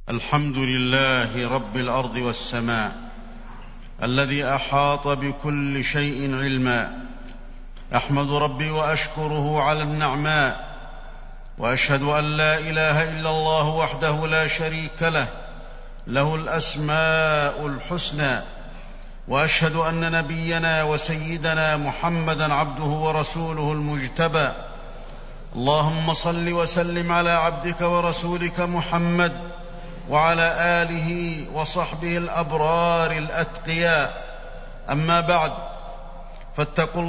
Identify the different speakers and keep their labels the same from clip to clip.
Speaker 1: الحمد لله رب الأرض والسماء الذي أحاط بكل شيء علما. أحمد ربي وأشكره على النعماء، وأشهد أن لا إله إلا الله وحده لا شريك له، له الأسماء الحسنى. وأشهد أن نبينا وسيدنا محمدًا عبده ورسوله المجتبى. اللهم صل وسلم على عبدك ورسولك محمد وعلى آله وصحبه الأبرار الأتقياء. أما بعد، فاتقوا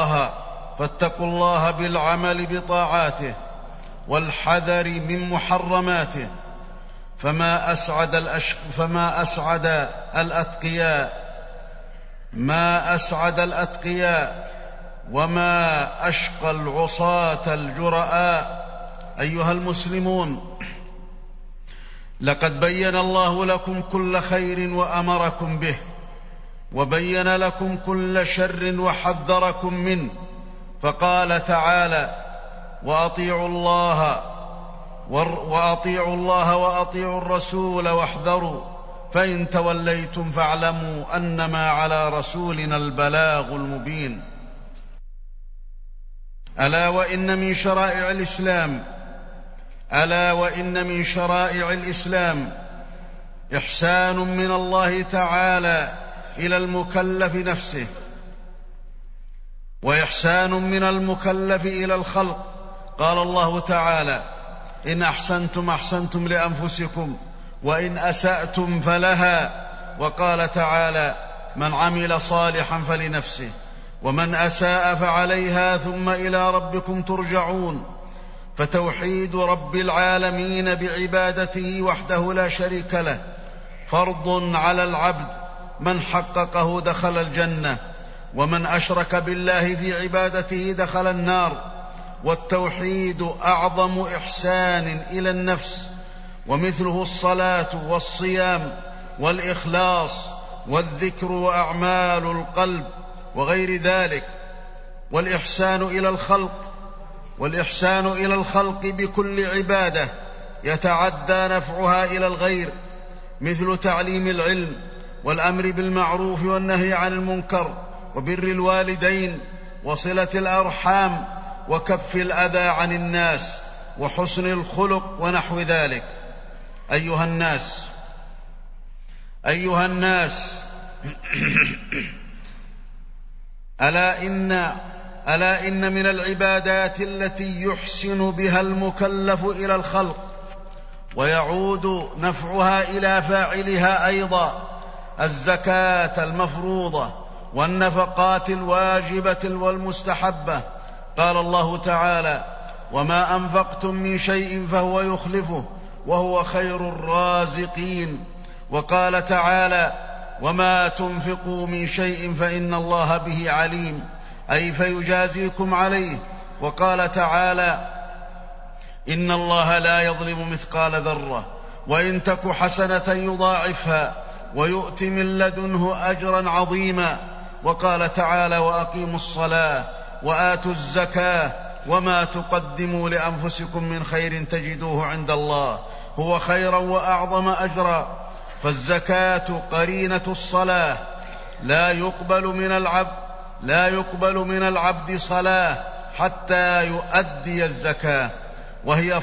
Speaker 1: الله بالعمل بطاعاته والحذر من محرماته، فما أسعد الأتقياء وما أشقى العصاة الجرآء. أيها المسلمون، لقد بين الله لكم كل خير وأمركم به، وبين لكم كل شر وحذركم منه، فقال تعالى: وأطيعوا الله وأطيعوا الرسول واحذروا، فإن توليتم فاعلموا أنما على رسولنا البلاغ المبين. ألا وإن من شرائع الإسلام إحسان من الله تعالى إلى المكلف نفسه، وإحسان من المكلف إلى الخلق. قال الله تعالى: إن أحسنتم أحسنتم لأنفسكم وإن أسأتم فلها. وقال تعالى: من عمل صالحا فلنفسه ومن أساء فعليها ثم إلى ربكم ترجعون. فتوحيد رب العالمين بعبادته وحده لا شريك له فرض على العبد، من حققه دخل الجنة، ومن أشرك بالله في عبادته دخل النار. والتوحيد أعظم إحسان إلى النفس، ومثله الصلاة والصيام والإخلاص والذكر وأعمال القلب وغير ذلك. والإحسان إلى الخلق بكل عبادة يتعدى نفعها إلى الغير، مثل تعليم العلم والأمر بالمعروف والنهي عن المنكر وبر الوالدين وصلة الأرحام وكف الأذى عن الناس وحسن الخلق ونحو ذلك. أيها الناس ألا إن من العبادات التي يحسن بها المكلف إلى الخلق ويعود نفعها إلى فاعلها أيضا الزكاة المفروضة والنفقات الواجبة والمستحبة. قال الله تعالى: وما أنفقتم من شيء فهو يخلفه وهو خير الرازقين. وقال تعالى: وما تنفقوا من شيء فإن الله به عليم، أي فيجازيكم عليه. وقال تعالى: إن الله لا يظلم مثقال ذرة وإن تك حسنة يضاعفها ويؤت من لدنه أجرا عظيما. وقال تعالى: وأقيموا الصلاة وآتوا الزكاة وما تقدموا لأنفسكم من خير تجدوه عند الله هو خيرا وأعظم أجرا. فالزكاة قرينة الصلاة، لا يقبل من العبد صلاة حتى يؤدي الزكاة، وهي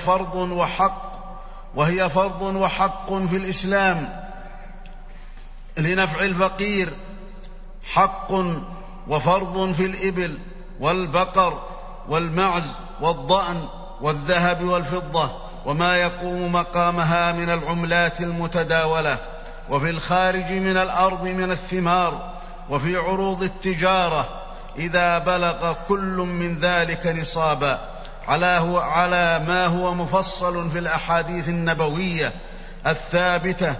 Speaker 1: فرض وحق في الإسلام لنفع الفقير، حق وفرض في الإبل والبقر والمعز والضأن والذهب والفضة وما يقوم مقامها من العملات المتداولة، وفي الخارج من الأرض من الثمار، وفي عروض التجارة إذا بلغ كل من ذلك نصابا، على ما هو مفصل في الأحاديث النبوية الثابتة.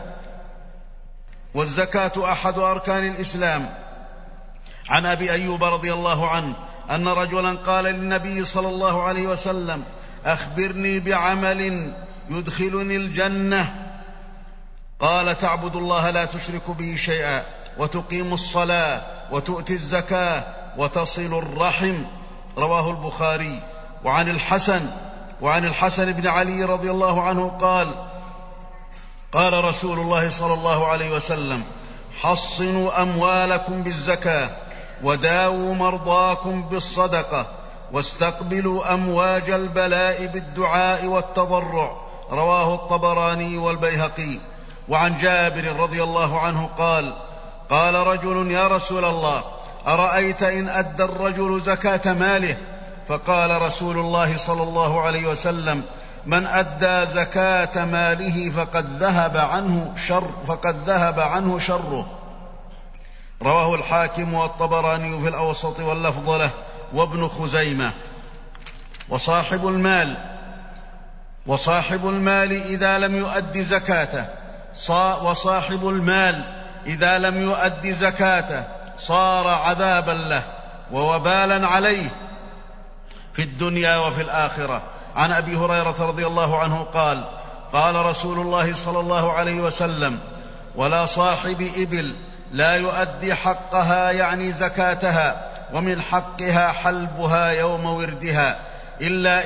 Speaker 1: والزكاة أحد أركان الإسلام. عن أبي أيوب رضي الله عنه أن رجلا قال للنبي صلى الله عليه وسلم: أخبرني بعمل يدخلني الجنة. قال: تعبد الله لا تشرك به شيئا وتقيم الصلاة وتؤتي الزكاة وتصل الرحم. رواه البخاري. وعن الحسن بن علي رضي الله عنه قال: قال رسول الله صلى الله عليه وسلم: حصنوا أموالكم بالزكاة، وداووا مرضاكم بالصدقة، واستقبلوا أمواج البلاء بالدعاء والتضرع. رواه الطبراني والبيهقي. وعن جابر رضي الله عنه قال: قال رجل: يا رسول الله، أرأيت إن أدى الرجل زكاة ماله؟ فقال رسول الله صلى الله عليه وسلم: من أدى زكاة ماله فقد ذهب عنه شره. رواه الحاكم والطبراني في الأوسط واللفظ له، وابن خزيمة. وصاحب المال إذا لم يؤد زكاته صار عذابا له ووبالا عليه في الدنيا وفي الآخرة. عن أبي هريرة رضي الله عنه قال: قال رسول الله صلى الله عليه وسلم: ولا صاحب إبل لا يؤدي حقها، يعني زكاتها، ومن حقها حلبها يوم وردها، إلا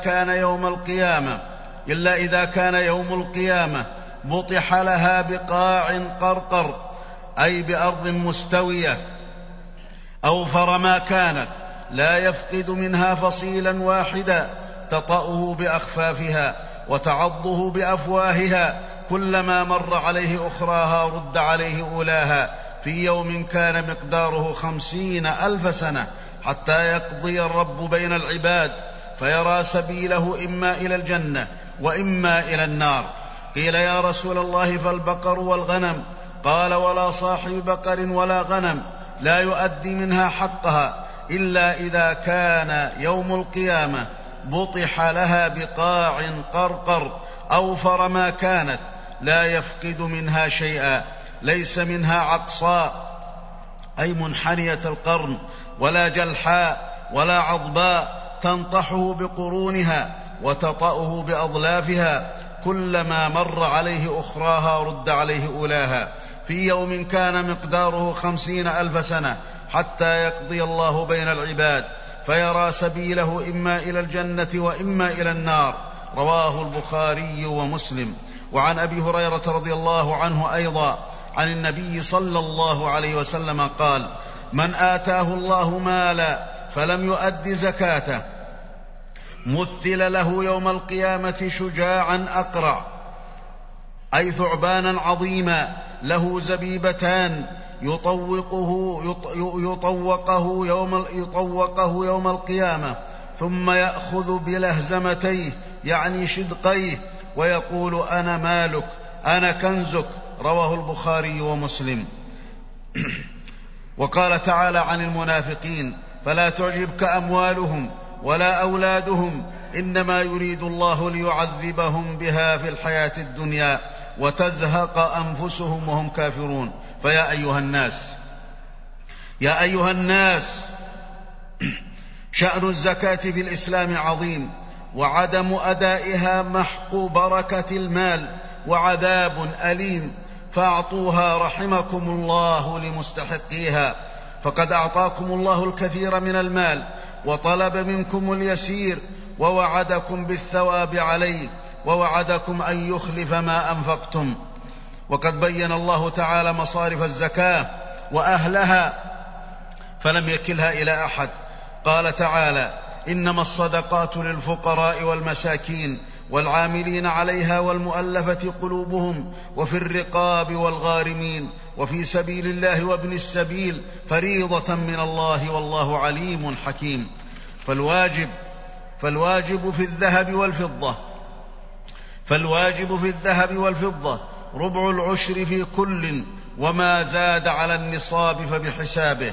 Speaker 1: إذا كان يوم القيامة بطح لها بقاع قرقر، أي بأرض مستوية، أوفر ما كانت، لا يفقد منها فصيلا واحدا، تطأه بأخفافها وتعضه بأفواهها، كلما مر عليه أخراها رد عليه أولاها، في يوم كان مقداره 50,000 سنة، حتى يقضي الرب بين العباد فيرى سبيله إما إلى الجنة وإما إلى النار. قيل: يا رسول الله، فالبقر والغنم؟ قال: ولا صاحب بقر ولا غنم لا يؤدي منها حقها، إلا إذا كان يوم القيامة بطح لها بقاع قرقر، أوفر ما كانت، لا يفقد منها شيئا، ليس منها عقصاء، أي منحنية القرن، ولا جلحاء ولا عضباء، تنطحه بقرونها وتطأه بأضلافها، كلما مر عليه أخراها رد عليه أولاها، في يوم كان مقداره 50,000 سنة، حتى يقضي الله بين العباد فيرى سبيله إما إلى الجنة وإما إلى النار. رواه البخاري ومسلم. وعن أبي هريرة رضي الله عنه أيضا عن النبي صلى الله عليه وسلم قال: من آتاه الله مالا فلم يؤد زكاته مثل له يوم القيامة شجاعا أقرع، أي ثعبانا عظيما، له زبيبتان، يطوقه يوم القيامة، ثم يأخذ بلهزمتيه، يعني شدقيه، ويقول: أنا مالك، أنا كنزك. رواه البخاري ومسلم. وقال تعالى عن المنافقين: فلا تعجبك أموالهم ولا أولادهم، إنما يريد الله ليعذبهم بها في الحياة الدنيا وتزهق أنفسهم وهم كافرون. فيا أيها الناس، شأن الزكاة في الإسلام عظيم، وعدم أدائها محق بركة المال وعذاب أليم، فاعطوها رحمكم الله لمستحقيها، فقد أعطاكم الله الكثير من المال وطلب منكم اليسير، ووعدكم بالثواب عليه، ووعدكم أن يخلف ما أنفقتم. وقد بين الله تعالى مصارف الزكاة وأهلها فلم يكلها إلى أحد. قال تعالى: إنما الصدقات للفقراء والمساكين والعاملين عليها والمؤلفة قلوبهم وفي الرقاب والغارمين وفي سبيل الله وابن السبيل فريضة من الله، والله عليم حكيم. فالواجب في الذهب والفضة ربع العشر في كل، وما زاد على النصاب فبحسابه.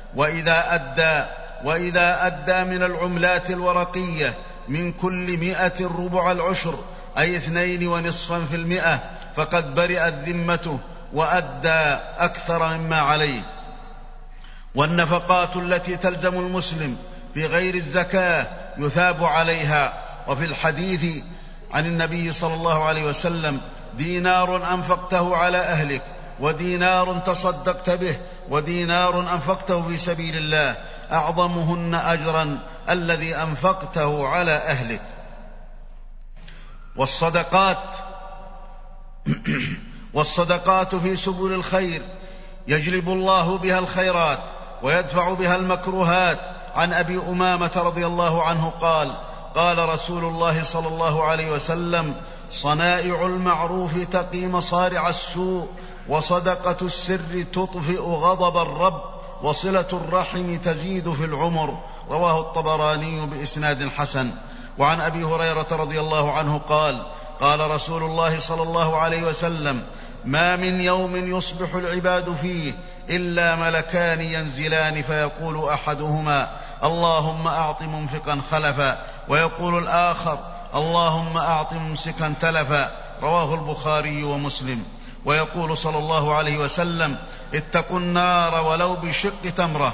Speaker 1: وإذا أدى من العملات الورقية من كل 100 ربع العشر، أي 2.5%، فقد برئت ذمته وأدى أكثر مما عليه. والنفقات التي تلزم المسلم في غير الزكاة يثاب عليها. وفي الحديث عن النبي صلى الله عليه وسلم: دينار أنفقته على أهلك، ودينار تصدقت به، ودينار أنفقته في سبيل الله، أعظمهن أجرا الذي أنفقته على أهلك. والصدقات والصدقات في سبل الخير يجلب الله بها الخيرات ويدفع بها المكروهات. عن أبي أمامة رضي الله عنه قال: قال رسول الله صلى الله عليه وسلم: صنائع المعروف تقي مصارع السوء، وصدقة السر تطفئ غضب الرب، وصلة الرحم تزيد في العمر. رواه الطبراني بإسناد حسن. وعن أبي هريرة رضي الله عنه قال: قال رسول الله صلى الله عليه وسلم: ما من يوم يصبح العباد فيه إلا ملكان ينزلان، فيقول أحدهما: اللهم أعط منفقا خلفا، ويقول الآخر: اللهم أعط ممسكا تلفا. رواه البخاري ومسلم. ويقول صلى الله عليه وسلم: اتقوا النار ولو بشق تمرة.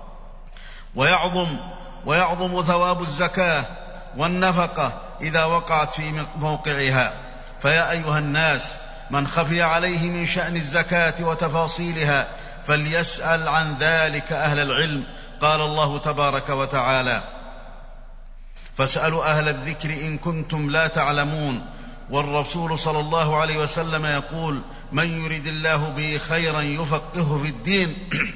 Speaker 1: ويعظم ثواب الزكاة والنفقة إذا وقعت في موقعها. فيا أيها الناس، من خفي عليه من شأن الزكاة وتفاصيلها فليسأل عن ذلك أهل العلم. قال الله تبارك وتعالى: فاسألوا أهل الذكر إن كنتم لا تعلمون. والرسول صلى الله عليه وسلم يقول: من يرد الله به خيرا يفقهه في الدين.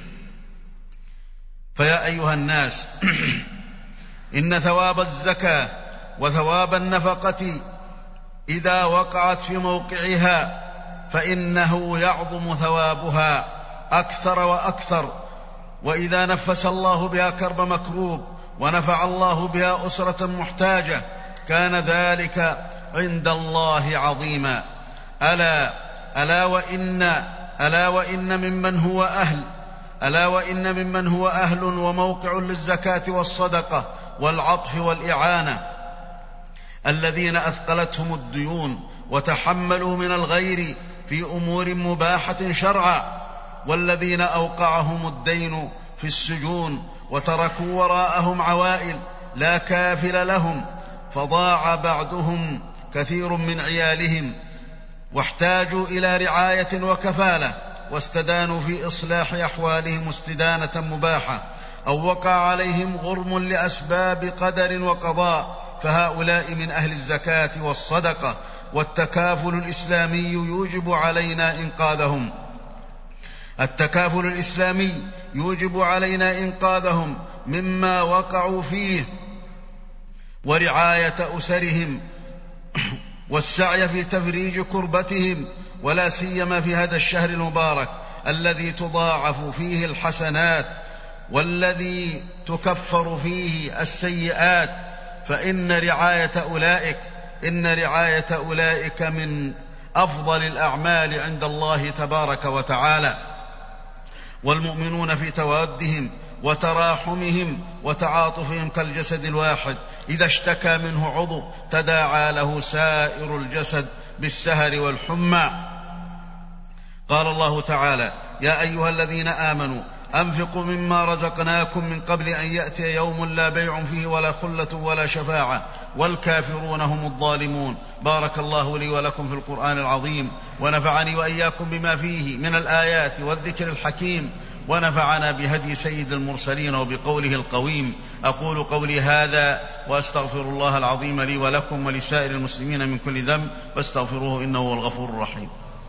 Speaker 1: فيا أيها الناس، إن ثواب الزكاة وثواب النفقة إذا وقعت في موقعها فإنه يعظم ثوابها أكثر وأكثر. وإذا نفس الله بها كرب مكروب ونفع الله بها أسرة محتاجة كان ذلك عند الله عظيما. ألا وإن ممن هو أهل وموقع للزكاة والصدقة والعطف والإعانة الذين أثقلتهم الديون وتحملوا من الغير في أمور مباحة شرعا، والذين أوقعهم الدين في السجون وتركوا وراءهم عوائل لا كافل لهم، فضاع بعدهم كثير من عيالهم واحتاجوا إلى رعاية وكفالة، واستدانوا في إصلاح أحوالهم استدانة مباحة، أو وقع عليهم غرم لأسباب قدر وقضاء، فهؤلاء من أهل الزكاة والصدقة. والتكافل الإسلامي يوجب علينا إنقاذهم مما وقعوا فيه ورعاية أسرهم والسعي في تفريج كربتهم، ولا سيما في هذا الشهر المبارك الذي تضاعف فيه الحسنات والذي تكفر فيه السيئات، فإن رعاية أولئك من أفضل الأعمال عند الله تبارك وتعالى. والمؤمنون في توادهم وتراحمهم وتعاطفهم كالجسد الواحد، إذا اشتكى منه عضو تداعى له سائر الجسد بالسهر والحمى. قال الله تعالى: يا أيها الذين آمنوا أنفقوا مما رزقناكم من قبل أن يأتي يوم لا بيع فيه ولا خلة ولا شفاعة والكافرون هم الظالمون. بارك الله لي ولكم في القرآن العظيم، ونفعني وإياكم بما فيه من الآيات والذكر الحكيم، ونفعنا بهدي سيد المرسلين وبقوله القويم. أقول قولي هذا وأستغفر الله العظيم لي ولكم ولسائر المسلمين من كل ذنب، فاستغفروه إنه هو الغفور الرحيم.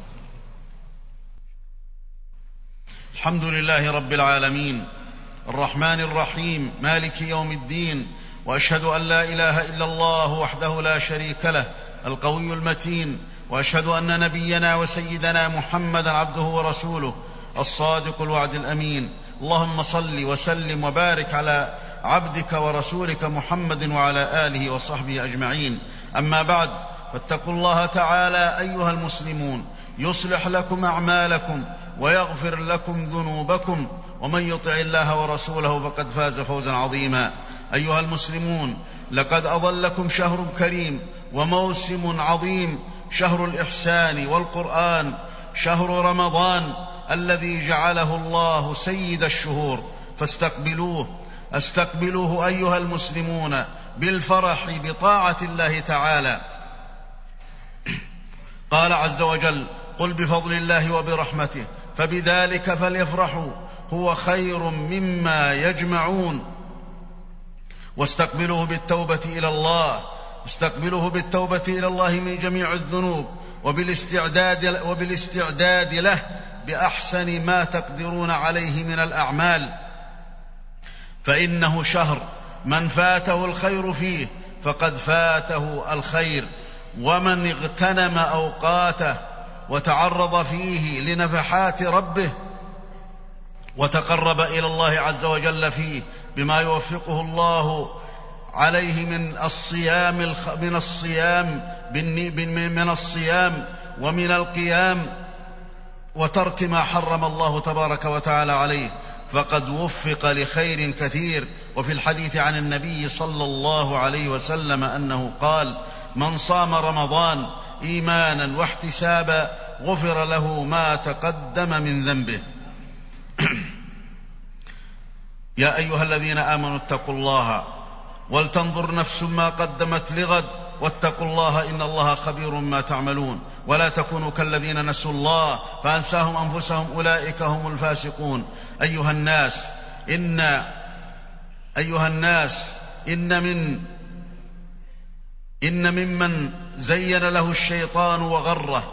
Speaker 1: الحمد لله رب العالمين الرحمن الرحيم مالك يوم الدين، وأشهد أن لا إله إلا الله وحده لا شريك له القوي المتين، وأشهد أن نبينا وسيدنا محمدا عبده ورسوله الصادق الوعد الأمين. اللهم صل وسلم وبارك على عبدك ورسولك محمد وعلى آله وصحبه أجمعين. أما بعد، فاتقوا الله تعالى أيها المسلمون، يصلح لكم أعمالكم ويغفر لكم ذنوبكم، ومن يطع الله ورسوله فقد فاز فوزا عظيما. أيها المسلمون، لقد أظلكم شهر كريم وموسم عظيم، شهر الإحسان والقرآن، شهر رمضان الذي جعله الله سيد الشهور، فاستقبلوه أيها المسلمون بالفرح بطاعة الله تعالى. قال عز وجل: قل بفضل الله وبرحمته فبذلك فليفرحوا هو خير مما يجمعون. واستقبلوه بالتوبة إلى الله من جميع الذنوب، وبالاستعداد له بأحسن ما تقدرون عليه من الأعمال، فإنه شهر من فاته الخير فيه فقد فاته الخير، ومن اغتنم أوقاته وتعرض فيه لنفحات ربه وتقرب إلى الله عز وجل فيه بما يوفقه الله عليه من الصيام ومن القيام وترك ما حرم الله تبارك وتعالى عليه، فقد وفق لخير كثير. وفي الحديث عن النبي صلى الله عليه وسلم أنه قال: من صام رمضان إيمانا واحتسابا غفر له ما تقدم من ذنبه. يا أيها الذين آمنوا اتقوا الله ولتنظر نفس ما قدمت لغد واتقوا الله إن الله خبير ما تعملون، ولا تكونوا كالذين نسوا الله فأنساهم أنفسهم أولئك هم الفاسقون. أيها الناس إن ممن زين له الشيطان وغره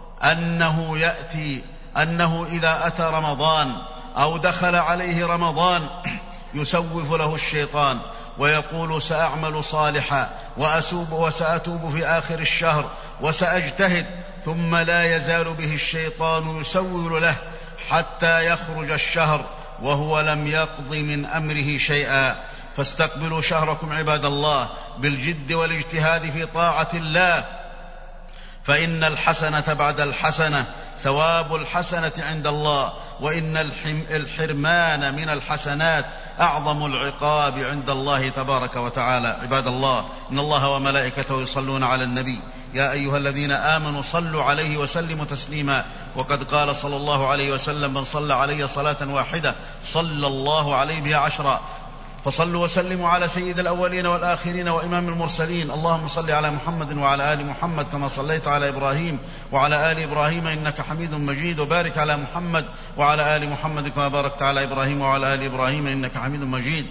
Speaker 1: أنه إذا أتى رمضان أو دخل عليه رمضان يسوف له الشيطان ويقول: سأعمل صالحا وسأتوب في آخر الشهر وسأجتهد، ثم لا يزال به الشيطان يسول له حتى يخرج الشهر وهو لم يقض من أمره شيئا. فاستقبلوا شهركم عباد الله بالجد والاجتهاد في طاعة الله، فإن الحسنة بعد الحسنة ثواب الحسنة عند الله، وإن الحرمان من الحسنات أعظم العقاب عند الله تبارك وتعالى. عباد الله، إن الله وملائكته يصلون على النبي يا أيها الذين آمنوا صلوا عليه وسلموا تسليما. وقد قال صلى الله عليه وسلم: من صلى علي صلاة واحدة صلى الله عليه بها 10. فصلوا وسلموا على سيد الأولين والآخرين وإمام المرسلين. اللهم صل على محمد وعلى آل محمد كما صليت على إبراهيم وعلى آل إبراهيم إنك حميد مجيد، وبارك على محمد وعلى آل محمد كما باركت على إبراهيم وعلى آل إبراهيم إنك حميد مجيد،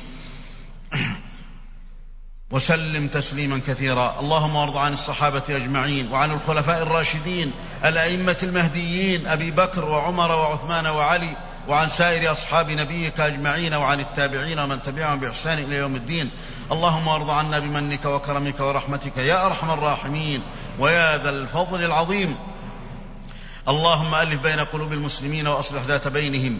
Speaker 1: وسلم تسليما كثيرا. اللهم وارض عن الصحابة أجمعين وعن الخلفاء الراشدين الأئمة المهديين أبي بكر وعمر وعثمان وعلي، وعن سائر أصحاب نبيك أجمعين، وعن التابعين ومن تبعهم بإحسان إلى يوم الدين. اللهم وارض عنا بمنك وكرمك ورحمتك يا أرحم الراحمين ويا ذا الفضل العظيم. اللهم ألف بين قلوب المسلمين وأصلح ذات بينهم،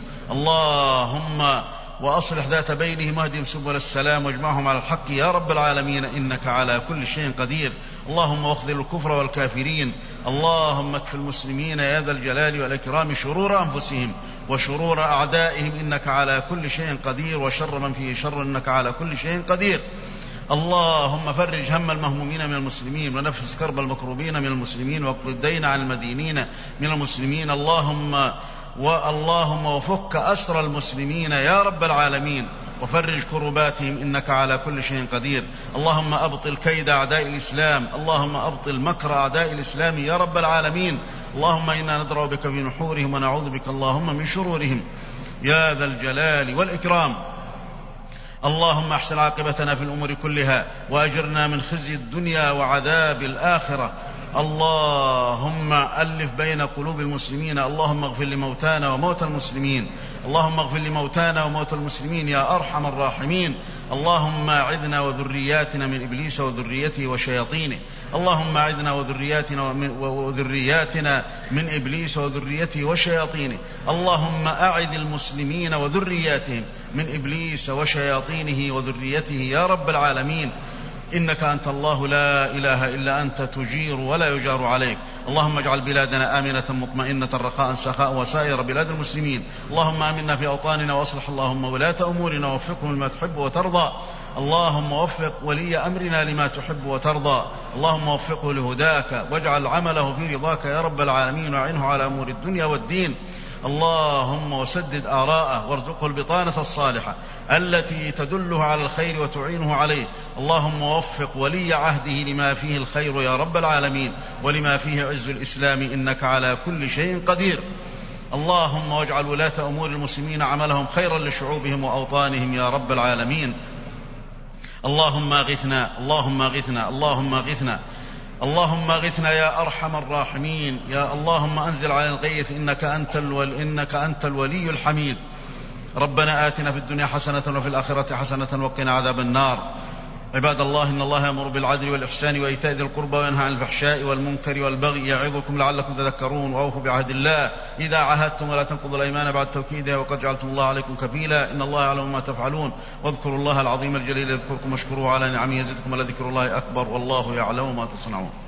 Speaker 1: وأصلح ذات بينهم واهدهم سبل السلام واجمعهم على الحق يا رب العالمين إنك على كل شيء قدير. اللهم واخذل الكفر والكافرين. اللهم اكف المسلمين يا ذا الجلال والإكرام شرور أنفسهم وشرور أعدائهم إنك على كل شيء قدير، وشر من فيه شر إنك على كل شيء قدير. اللهم فرج هم المهمومين من المسلمين ونفس كرب المكروبين من المسلمين واقض الدين عن المدينين من المسلمين. اللهم وفك أسر المسلمين يا رب العالمين وفرج كرباتهم إنك على كل شيء قدير. اللهم أبطل كيد أعداء الإسلام، اللهم أبطل مكر أعداء الإسلام يا رب العالمين. اللهم إنا ندرأ بك في نحورهم ونعوذ بك اللهم من شرورهم يا ذا الجلال والإكرام. اللهم احسن عاقبتنا في الأمور كلها وأجرنا من خزي الدنيا وعذاب الآخرة. اللهم ألف بين قلوب المسلمين. اللهم اغفر لموتانا وموتى المسلمين. اللهم اغفر لموتانا وموتى المسلمين يا أرحم الراحمين. اللهم أعذنا وذرياتنا من إبليس وذريته وشياطينه. اللهم أعذنا وذرياتنا من إبليس وذريته وشياطينه. اللهم أعذ المسلمين وذرياتهم من إبليس وشياطينه وذريته يا رب العالمين إنك أنت الله لا إله إلا أنت تجير ولا يجار عليك. اللهم اجعل بلادنا آمنة مطمئنة رخاء سخاء وسائر بلاد المسلمين. اللهم آمنا في أوطاننا وأصلح اللهم ولاة أمورنا ووفقهم لما تحب وترضى. اللهم وفق ولي أمرنا لما تحب وترضى. اللهم وفقه لهداك واجعل عمله في رضاك يا رب العالمين وأعنه على أمور الدنيا والدين. اللهم وسدد آراءه وارزقه البطانة الصالحة التي تدله على الخير وتعينه عليه. اللهم وفق ولي عهده لما فيه الخير يا رب العالمين ولما فيه عز الإسلام إنك على كل شيء قدير. اللهم واجعل ولاة أمور المسلمين عملهم خيرا لشعوبهم وأوطانهم يا رب العالمين. اللهم اغثنا اللهم اغثنا اللهم اغثنا اللهم اغثنا يا أرحم الراحمين. يا اللهم أنزل على الغيث إنك أنت الولي الحميد. ربنا آتنا في الدنيا حسنة وفي الآخرة حسنة وقنا عذاب النار. عباد الله، إن الله يأمر بالعدل والإحسان وإيتاء ذي القربى وينهى عن الفحشاء والمنكر والبغي يعظكم لعلكم تذكرون. وأوفوا بعهد الله إذا عاهدتم ولا تنقضوا الأيمان بعد توكيدها وقد جعلتم الله عليكم كفيلا. إن الله يعلم ما تفعلون. واذكروا الله العظيم الجليل يذكركم واشكروه على نعمه يزدكم ولذكر الله أكبر والله يعلم ما تصنعون.